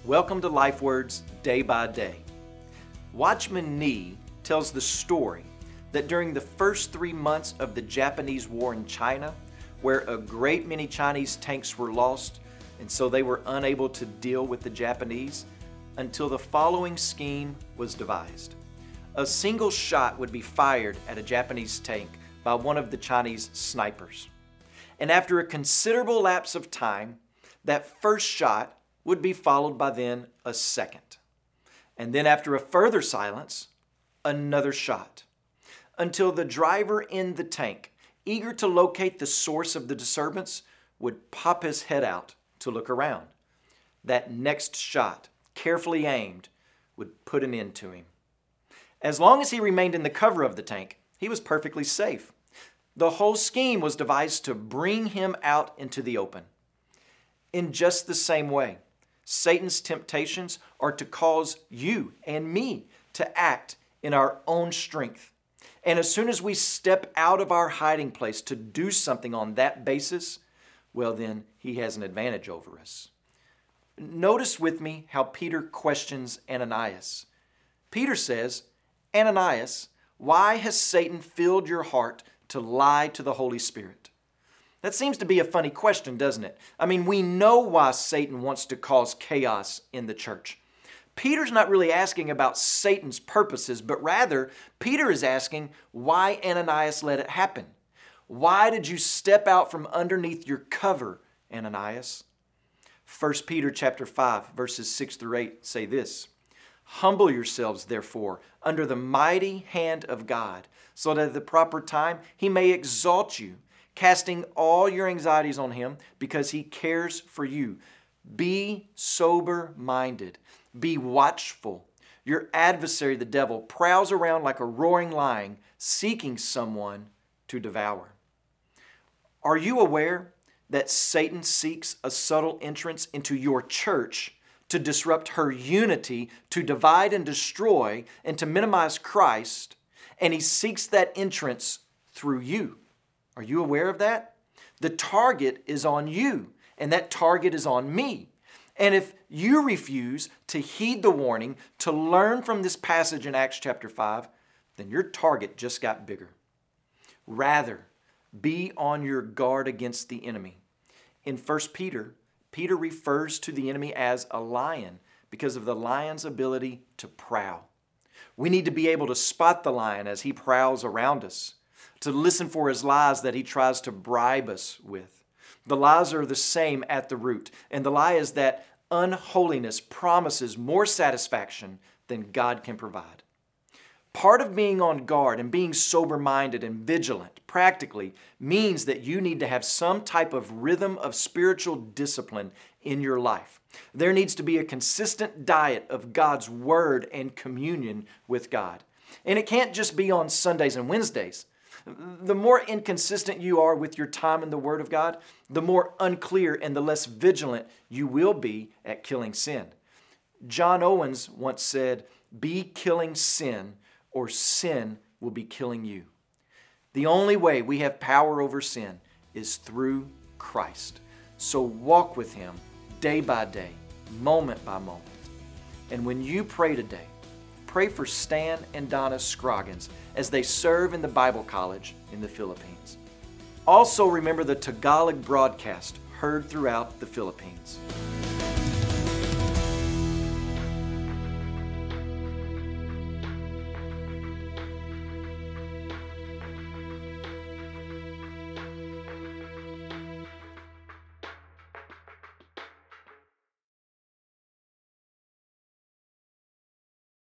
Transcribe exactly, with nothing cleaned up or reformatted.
Welcome to Life Words Day by Day. Watchman Nee tells the story that during the first three months of the Japanese war in China, where a great many Chinese tanks were lost, and so they were unable to deal with the Japanese, until the following scheme was devised. A single shot would be fired at a Japanese tank by one of the Chinese snipers. And after a considerable lapse of time, that first shot would be followed by then a second. And then after a further silence, another shot. Until the driver in the tank, eager to locate the source of the disturbance, would pop his head out to look around. That next shot, carefully aimed, would put an end to him. As long as he remained in the cover of the tank, he was perfectly safe. The whole scheme was devised to bring him out into the open. In just the same way, Satan's temptations are to cause you and me to act in our own strength. And as soon as we step out of our hiding place to do something on that basis, well then, he has an advantage over us. Notice with me how Peter questions Ananias. Peter says, "Ananias, why has Satan filled your heart to lie to the Holy Spirit?" That seems to be a funny question, doesn't it? I mean, we know why Satan wants to cause chaos in the church. Peter's not really asking about Satan's purposes, but rather, Peter is asking why Ananias let it happen. Why did you step out from underneath your cover, Ananias? First Peter chapter five, verses six through eight say this, "Humble yourselves, therefore, under the mighty hand of God, so that at the proper time he may exalt you, casting all your anxieties on him because he cares for you. Be sober-minded. Be watchful. Your adversary, the devil, prowls around like a roaring lion, seeking someone to devour." Are you aware that Satan seeks a subtle entrance into your church to disrupt her unity, to divide and destroy, and to minimize Christ, and he seeks that entrance through you? Are you aware of that? The target is on you, and that target is on me. And if you refuse to heed the warning, to learn from this passage in Acts chapter five, then your target just got bigger. Rather, be on your guard against the enemy. In First Peter, Peter refers to the enemy as a lion because of the lion's ability to prowl. We need to be able to spot the lion as he prowls around us, to listen for his lies that he tries to bribe us with. The lies are the same at the root, and the lie is that unholiness promises more satisfaction than God can provide. Part of being on guard and being sober-minded and vigilant, practically, means that you need to have some type of rhythm of spiritual discipline in your life. There needs to be a consistent diet of God's Word and communion with God. And it can't just be on Sundays and Wednesdays. The more inconsistent you are with your time in the Word of God, the more unclear and the less vigilant you will be at killing sin. John Owens once said, "Be killing sin, or sin will be killing you." The only way we have power over sin is through Christ. So walk with Him day by day, moment by moment. And when you pray today, pray for Stan and Donna Scroggins as they serve in the Bible College in the Philippines. Also remember the Tagalog broadcast heard throughout the Philippines.